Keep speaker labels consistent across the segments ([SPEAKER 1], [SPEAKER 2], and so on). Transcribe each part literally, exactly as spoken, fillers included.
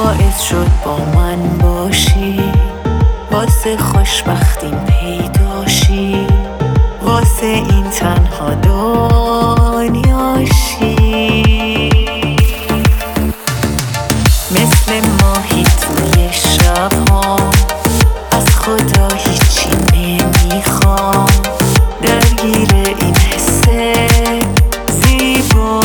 [SPEAKER 1] باعث شد با من باشی، واسه خوشبختیم پیداشی، واسه این تنها دنیاشی. مثل ماهی توی شبها، از خدا هیچی نمیخوام، درگیر این حس زیبا.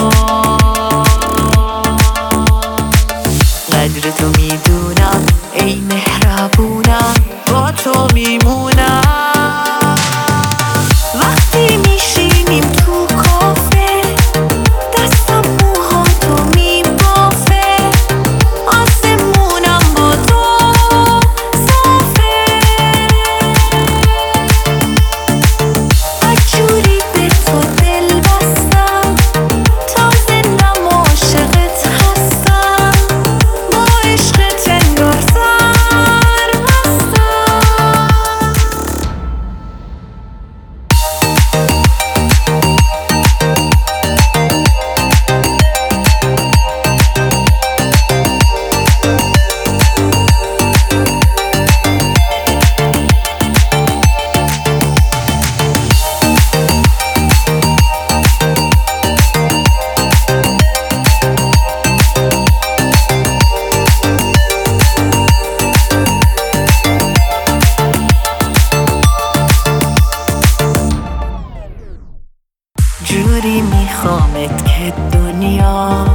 [SPEAKER 1] قدر تو میدونم ای مهربونم، با تو میمونم. وقتی میشینیم تو کافه، دستم موهاتو میبافه، آسمونم با تو صافه. بدجوری به تو دل بستم، تازه نم عاشقت هستم، با عشقت انگار سرمستم. جوری میخوامت که دنیا